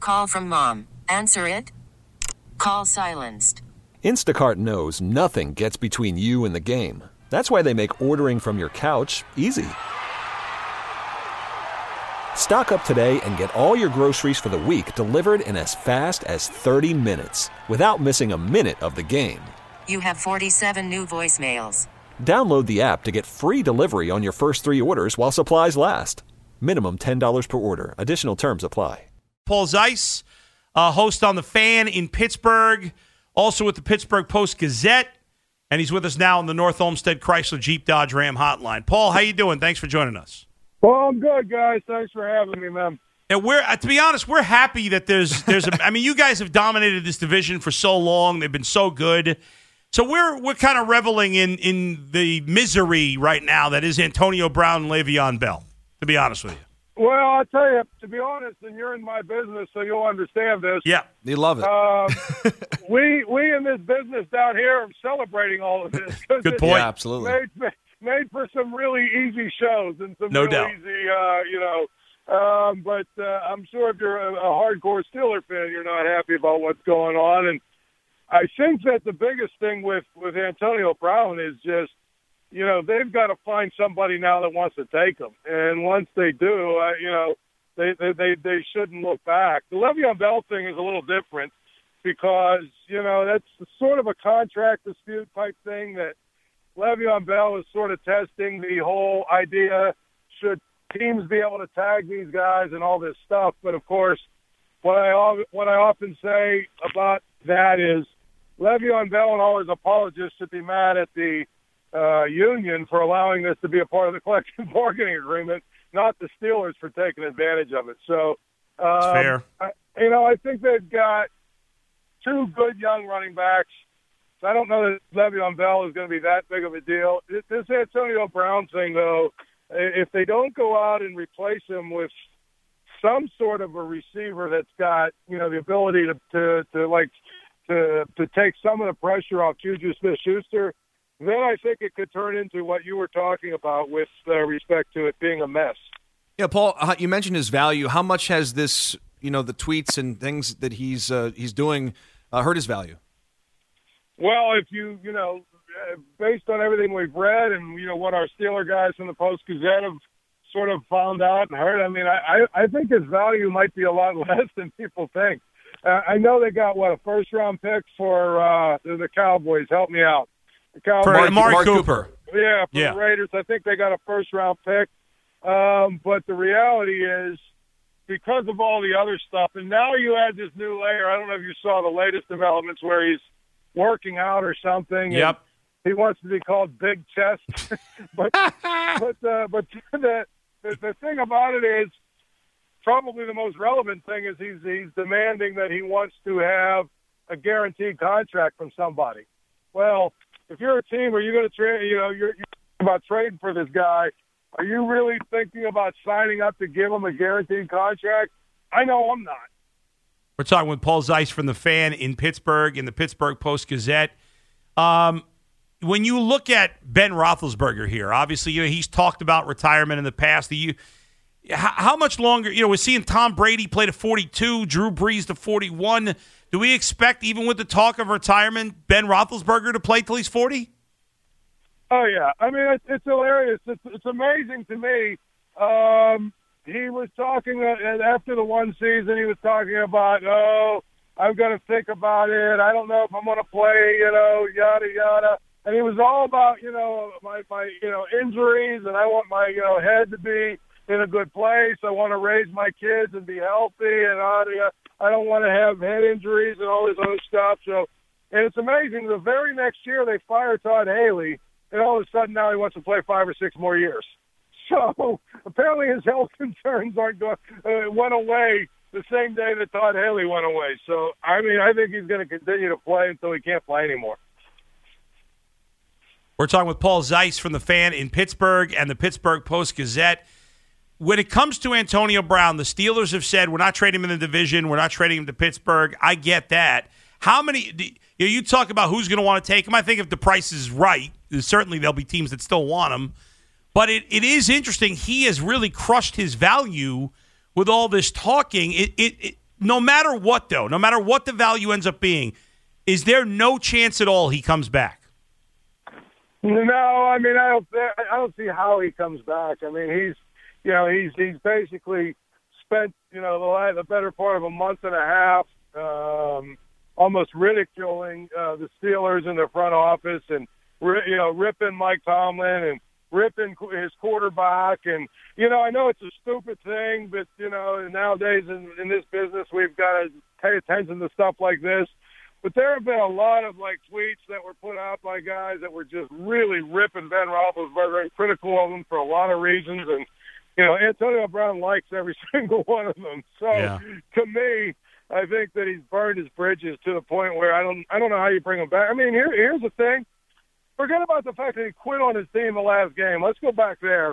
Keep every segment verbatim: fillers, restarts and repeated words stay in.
Call from mom. Answer it. Call silenced. Instacart knows nothing gets between you and the game. That's why they make ordering from your couch easy. Stock up today and get all your groceries for the week delivered in as fast as thirty minutes without missing a minute of the game. You have forty-seven new voicemails. Download the app to get free delivery on your first three orders while supplies last. Minimum ten dollars per order. Additional terms apply. Paul Zeise, uh, host on The Fan in Pittsburgh, also with the Pittsburgh Post-Gazette, and he's with us now on the North Olmsted Chrysler Jeep Dodge Ram hotline. Paul, how you doing? Thanks for joining us. Well, I'm good, guys. Thanks for having me, man. And we're, uh, to be honest, we're happy that there's, there's. A, I mean, you guys have dominated this division for so long; they've been so good. So we're we're kind of reveling in in the misery right now that is Antonio Brown and Le'Veon Bell. To be honest with you. Well, I'll tell you, to be honest, and you're in my business, so you'll understand this. Yeah, you love it. Um, we we in this business down here are celebrating all of this. Good point. Yeah, absolutely. Made, made for some really easy shows and some no really doubt. easy, uh, you know. Um, but uh, I'm sure if you're a, a hardcore Steeler fan, you're not happy about what's going on. And I think that the biggest thing with, with Antonio Brown is just, you know, they've got to find somebody now that wants to take him. And once they do, uh, you know, they, they, they, they shouldn't look back. The Le'Veon Bell thing is a little different because, you know, that's sort of a contract dispute type thing that Le'Veon Bell is sort of testing the whole idea, should teams be able to tag these guys and all this stuff. But, of course, what I, what I often say about that is Le'Veon Bell and all his apologists should be mad at the uh, union for allowing this to be a part of the collective bargaining agreement, not the Steelers for taking advantage of it. So, um, That's fair. I, you know, I think they've got two good young running backs. So I don't know that Le'Veon Bell is going to be that big of a deal. This Antonio Brown thing, though, if they don't go out and replace him with some sort of a receiver that's got, you know, the ability to, to, to like, to to take some of the pressure off Juju Smith-Schuster, then I think it could turn into what you were talking about with uh, respect to it being a mess. Yeah, Paul, uh, you mentioned his value. How much has this, you know, the tweets and things that he's uh, he's doing uh, hurt his value? Well, if you, you know, based on everything we've read and, you know, what our Steeler guys from the Post-Gazette have sort of found out and heard, I mean, I, I think his value might be a lot less than people think. Uh, I know they got, what, a first-round pick for uh, the, the Cowboys. Help me out. The Cowboys. For Mark, Mark Cooper. Cooper. Yeah, for yeah. the Raiders. I think they got a first-round pick. Um, but the reality is, because of all the other stuff, and now you add this new layer. I don't know if you saw the latest developments where he's working out or something. Yep. He wants to be called Big Chest. but but uh, but the, the the thing about it is, probably the most relevant thing is he's he's demanding that he wants to have a guaranteed contract from somebody. Well, if you're a team, are you going to trade? You know, you're, you're about trading for this guy. Are you really thinking about signing up to give him a guaranteed contract? I know I'm not. We're talking with Paul Zeise from The Fan in Pittsburgh in the Pittsburgh Post-Gazette. Um, when you look at Ben Roethlisberger here, obviously, you know, he's talked about retirement in the past. You, how, how much longer? You know, we're seeing Tom Brady play to forty-two, Drew Brees to forty-one. Do we expect, even with the talk of retirement, Ben Roethlisberger to play till he's forty? Oh, yeah. I mean, it's, it's hilarious. It's, it's amazing to me. Um, he was talking, uh, after the one season, he was talking about, oh, I'm going to think about it. I don't know if I'm going to play, you know, yada, yada. And he was all about, you know, my, my, you know, injuries, and I want my, you know, head to be in a good place. I want to raise my kids and be healthy, and I, I don't want to have head injuries and all this other stuff. So, and it's amazing. The very next year, they fired Todd Haley, and all of a sudden now he wants to play five or six more years. So apparently his health concerns aren't going, uh, went away the same day that Todd Haley went away. So, I mean, I think he's going to continue to play until he can't play anymore. We're talking with Paul Zeise from The Fan in Pittsburgh and the Pittsburgh Post-Gazette. When it comes to Antonio Brown, the Steelers have said, we're not trading him in the division. We're not trading him to Pittsburgh. I get that. How many you, know, you talk about who's going to want to take him. I think if the price is right, certainly there'll be teams that still want him. But it, it is interesting. He has really crushed his value with all this talking. It, it, it no matter what, though, no matter what the value ends up being, is there no chance at all he comes back? No, I mean I don't. I don't see how he comes back. I mean he's, you know, he's he's basically spent you know the, the better part of a month and a half, um, almost ridiculing uh, the Steelers in their front office, and you know ripping Mike Tomlin and ripping his quarterback. And you know I know it's a stupid thing, but you know nowadays in, in this business we've got to pay attention to stuff like this. But there have been a lot of, like, tweets that were put out by guys that were just really ripping Ben Roethlisberger and critical of him for a lot of reasons. And, you know, Antonio Brown likes every single one of them. So, yeah. to me, I think that he's burned his bridges to the point where I don't I don't know how you bring him back. I mean, here here's the thing. Forget about the fact that he quit on his team the last game. Let's go back there.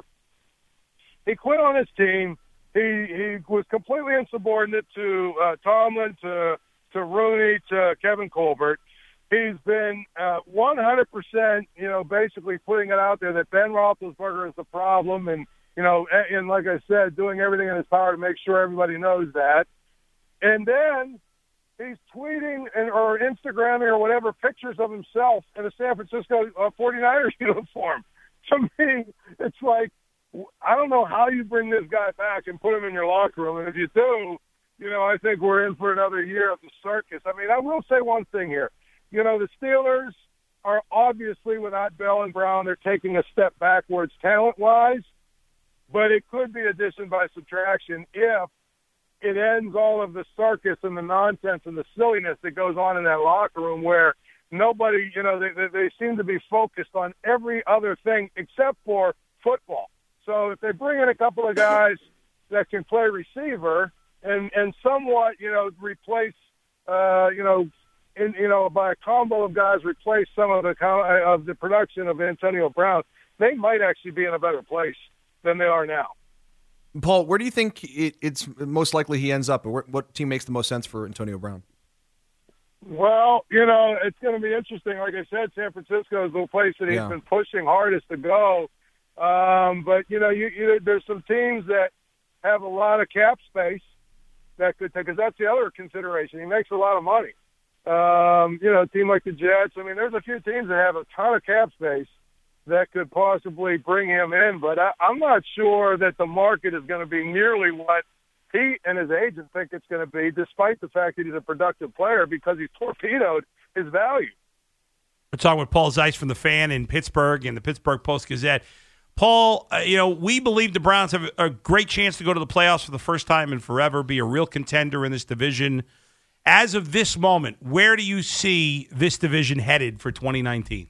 He quit on his team. He, he was completely insubordinate to uh, Tomlin, to – to Rooney, to Kevin Colbert. He's been uh, one hundred percent, you know, basically putting it out there that Ben Roethlisberger is the problem, and, you know, and, and like I said, doing everything in his power to make sure everybody knows that. And then he's tweeting and, or Instagramming or whatever pictures of himself in a San Francisco uh, forty-niners uniform. To me, it's like, I don't know how you bring this guy back and put him in your locker room, and if you do, you know, I think we're in for another year of the circus. I mean, I will say one thing here. You know, the Steelers are obviously, without Bell and Brown, they're taking a step backwards talent-wise, but it could be addition by subtraction if it ends all of the circus and the nonsense and the silliness that goes on in that locker room where nobody, you know, they, they seem to be focused on every other thing except for football. So if they bring in a couple of guys that can play receiver – And and somewhat, you know, replace, uh, you know, in, you know, by a combo of guys, replace some of the of the production of Antonio Brown. They might actually be in a better place than they are now. Paul, where do you think it, it's most likely he ends up? Or what team makes the most sense for Antonio Brown? Well, you know, it's going to be interesting. Like I said, San Francisco is the place that he's yeah. been pushing hardest to go. Um, but you know, you, you, there's some teams that have a lot of cap space. That could take, because that's the other consideration. He makes a lot of money. Um, you know, a team like the Jets. I mean, there's a few teams that have a ton of cap space that could possibly bring him in, but I, I'm not sure that the market is going to be nearly what he and his agent think it's going to be, despite the fact that he's a productive player, because he's torpedoed his value. We're talking with Paul Zeise from the Fan in Pittsburgh and the Pittsburgh Post-Gazette. Paul, uh, you know, we believe the Browns have a great chance to go to the playoffs for the first time in forever, be a real contender in this division. As of this moment, where do you see this division headed for twenty nineteen?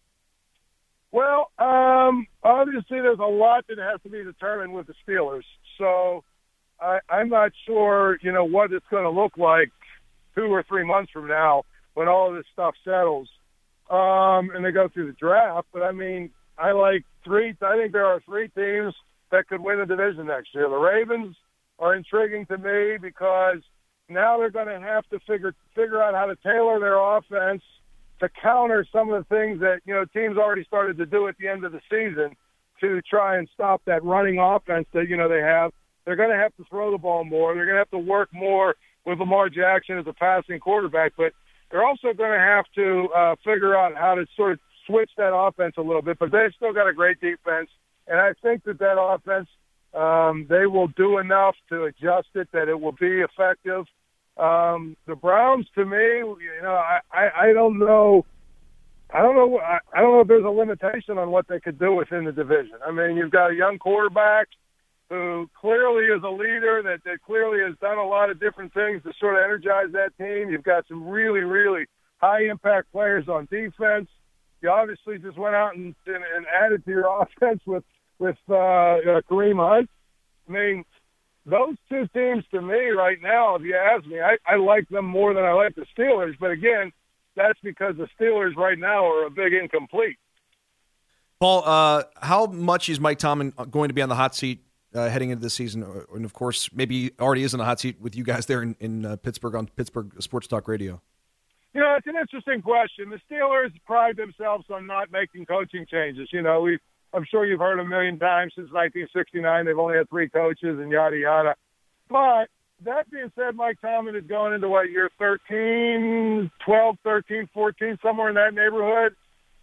Well, um, obviously there's a lot that has to be determined with the Steelers. So I, I'm not sure, you know, what it's going to look like two or three months from now when all of this stuff settles um, and they go through the draft. But, I mean, I like three. I think there are three teams that could win the division next year. The Ravens are intriguing to me because now they're going to have to figure figure out how to tailor their offense to counter some of the things that, you know, teams already started to do at the end of the season to try and stop that running offense that, you know, they have. They're going to have to throw the ball more. They're going to have to work more with Lamar Jackson as a passing quarterback, but they're also going to have to uh, figure out how to sort of switch that offense a little bit, but they've still got a great defense, and I think that that offense, um, they will do enough to adjust it that it will be effective. Um, the Browns, to me, you know, I, I, I don't know, I don't know, I, I don't know if there's a limitation on what they could do within the division. I mean, you've got a young quarterback who clearly is a leader, that, that clearly has done a lot of different things to sort of energize that team. You've got some really, really high-impact players on defense. You obviously just went out and, and, and added to your offense with, with uh, uh, Kareem Hunt. I mean, those two teams to me right now, if you ask me, I, I like them more than I like the Steelers. But, again, that's because the Steelers right now are a big incomplete. Paul, uh, how much is Mike Tomlin going to be on the hot seat uh, heading into this season? And, of course, maybe he already is in the hot seat with you guys there in, in uh, Pittsburgh on Pittsburgh Sports Talk Radio. You know, it's an interesting question. The Steelers pride themselves on not making coaching changes. You know, we I'm sure you've heard a million times since nineteen sixty-nine they've only had three coaches and yada, yada. But that being said, Mike Tomlin is going into what, year thirteen, twelve, thirteen, fourteen, somewhere in that neighborhood.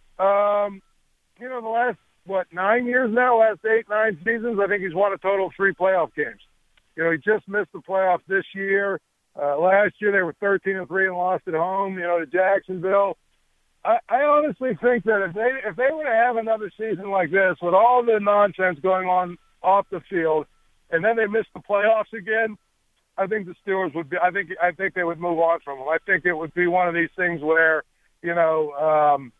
Um, you know, the last, what, nine years now, last eight, nine seasons, I think he's won a total of three playoff games. You know, he just missed the playoffs this year. Uh, last year they were thirteen and three and lost at home, you know, to Jacksonville. I, I honestly think that if they if they were to have another season like this with all the nonsense going on off the field, and then they miss the playoffs again, I think the Steelers would be. I think I think they would move on from them. I think it would be one of these things where, you know, um,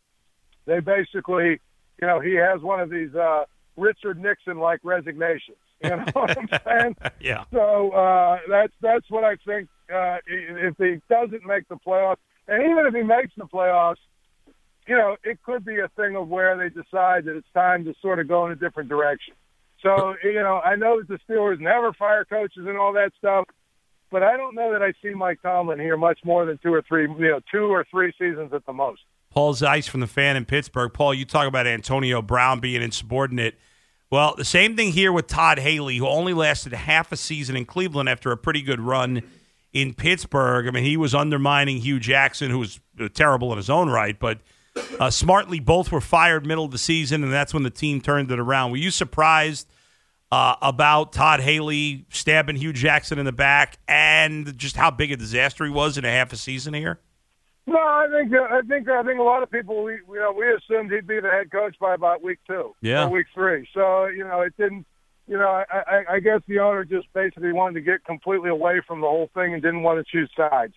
they basically, you know, he has one of these uh, Richard Nixon-like resignations. You know what I'm saying? Yeah. So uh, that's that's what I think. Uh, if he doesn't make the playoffs, and even if he makes the playoffs, you know, it could be a thing of where they decide that it's time to sort of go in a different direction. So, you know, I know that the Steelers never fire coaches and all that stuff, but I don't know that I see Mike Tomlin here much more than two or three, you know, two or three seasons at the most. Paul Zeiss from the Fan in Pittsburgh. Paul, you talk about Antonio Brown being insubordinate. Well, the same thing here with Todd Haley, who only lasted half a season in Cleveland after a pretty good run in Pittsburgh. I mean, he was undermining Hugh Jackson, who was terrible in his own right, but uh, smartly both were fired middle of the season, and that's when the team turned it around. Were you surprised uh, about Todd Haley stabbing Hugh Jackson in the back and just how big a disaster he was in a half a season here? No, I think uh, I think I think a lot of people we you know we assumed he'd be the head coach by about week two, yeah, or week three. So you know it didn't. You know, I, I, I guess the owner just basically wanted to get completely away from the whole thing and didn't want to choose sides.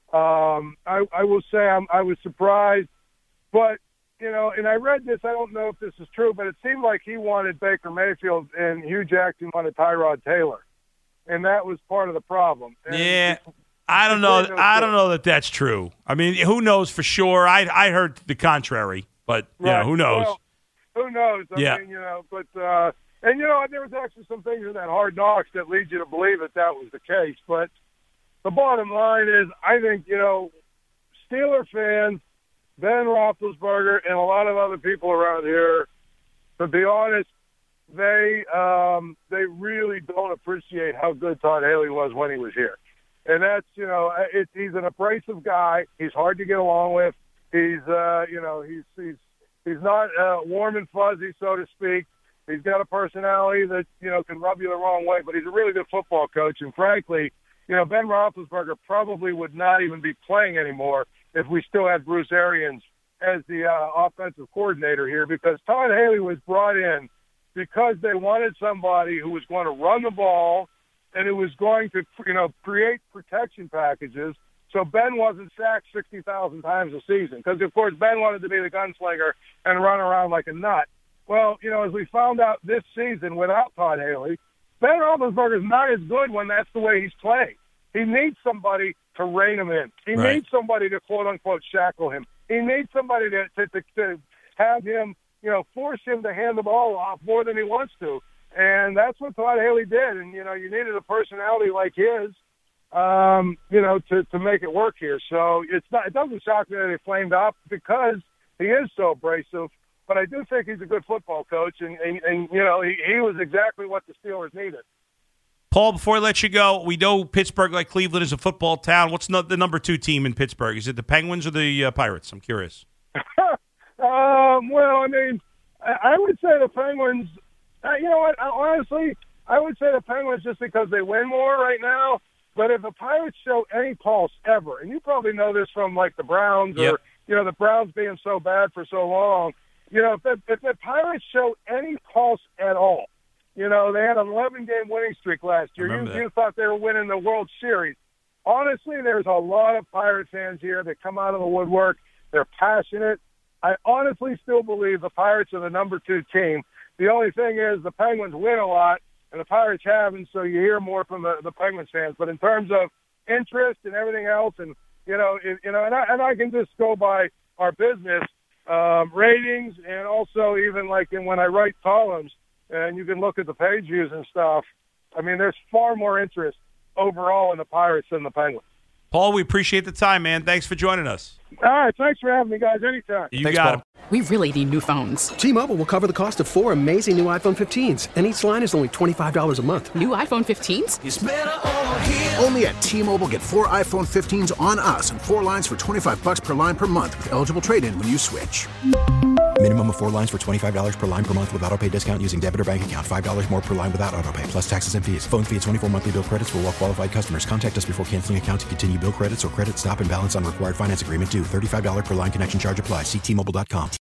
Um, I, I will say I'm, I was surprised, but you know, and I read this. I don't know if this is true, but it seemed like he wanted Baker Mayfield and Hugh Jackson wanted Tyrod Taylor, and that was part of the problem. And yeah. I don't know. I don't know that that's true. I mean, who knows for sure? I I heard the contrary, but you right. know, who knows? Well, who knows? I yeah. mean, you know, but uh, and you know, there was actually some things in that Hard Knocks that lead you to believe that that was the case. But the bottom line is, I think you know, Steeler fans, Ben Roethlisberger, and a lot of other people around here, to be honest, they um, they really don't appreciate how good Todd Haley was when he was here. And that's, you know, it, he's an abrasive guy. He's hard to get along with. He's, uh, you know, he's he's he's not uh, warm and fuzzy, so to speak. He's got a personality that, you know, can rub you the wrong way, but he's a really good football coach. And frankly, you know, Ben Roethlisberger probably would not even be playing anymore if we still had Bruce Arians as the uh, offensive coordinator here, because Todd Haley was brought in because they wanted somebody who was going to run the ball and it was going to, you know, create protection packages so Ben wasn't sacked sixty thousand times a season. Because, of course, Ben wanted to be the gunslinger and run around like a nut. Well, you know, as we found out this season without Todd Haley, Ben Roethlisberger is not as good when that's the way he's playing. He needs somebody to rein him in. He right. needs somebody to, quote-unquote, shackle him. He needs somebody to, to, to, to have him, you know, force him to hand the ball off more than he wants to. And that's what Todd Haley did. And, you know, you needed a personality like his, um, you know, to, to make it work here. So it's not, it doesn't shock me that he flamed up because he is so abrasive. But I do think he's a good football coach. And, and, and you know, he, he was exactly what the Steelers needed. Paul, before I let you go, we know Pittsburgh, like Cleveland, is a football town. What's the, the number two team in Pittsburgh? Is it the Penguins or the uh, Pirates? I'm curious. um, well, I mean, I, I would say the Penguins – Uh, you know what? Honestly, I would say the Penguins just because they win more right now. But if the Pirates show any pulse ever, and you probably know this from like the Browns yep. or you know the Browns being so bad for so long, you know if the, if the Pirates show any pulse at all, you know they had an eleven game winning streak last year. You, you thought they were winning the World Series. Honestly, there's a lot of Pirate fans here that come out of the woodwork. They're passionate. I honestly still believe the Pirates are the number two team. The only thing is the Penguins win a lot, and the Pirates haven't, so you hear more from the, the Penguins fans. But in terms of interest and everything else, and you know, it, you know, and I, and I can just go by our business um, ratings, and also even like in, when I write columns, and you can look at the page views and stuff. I mean, there's far more interest overall in the Pirates than the Penguins. Paul, we appreciate the time, man. Thanks for joining us. All right, thanks for having me, guys. Anytime. You Thanks, got Paul. it. We really need new phones. T-Mobile will cover the cost of four amazing new iPhone fifteens, and each line is only twenty-five dollars a month. New iPhone fifteens? It's better over here. Only at T-Mobile, get four iPhone fifteens on us and four lines for twenty-five bucks per line per month with eligible trade-in when you switch. Minimum of four lines for twenty-five dollars per line per month with autopay discount using debit or bank account. five dollars more per line without autopay, plus taxes and fees. Phone fee at twenty-four monthly bill credits for well-qualified customers. Contact us before canceling account to continue bill credits or credit stop and balance on required finance agreement due. thirty-five dollars per line connection charge applies. See T Mobile dot com.